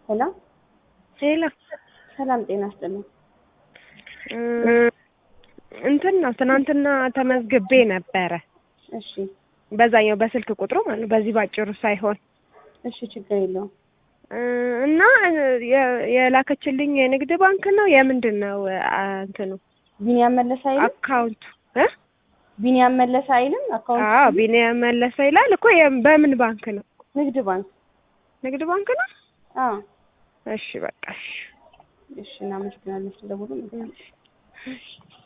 ሄሎ ሄሎ ሰላም ጤና ይስጥልኝ። እንትን ነው ትናንትና ተመዝግቤ ነበረ። እሺ በዛኛው በስልክ ቁጥሩ ማለት በዚህ ባጭሩ ሳይሆን እሺ ችግር የለውም። እና የላከችልኝ የንግድ ባንክ ነው የምንድነው እንትኑ ቢኒያም መለሰ አይልም አካውንቱ ቢኒያም መለሰ አይልም አካውንቱ? አዎ ቢኒያም መለሰ ይላል እኮ በምን ባንክ ነው? ንግድ ባንክ። ንግድ ባንክ ነው? አዎ እሺ በቃ እሺ እናመሰግናለን ስለደወሉ።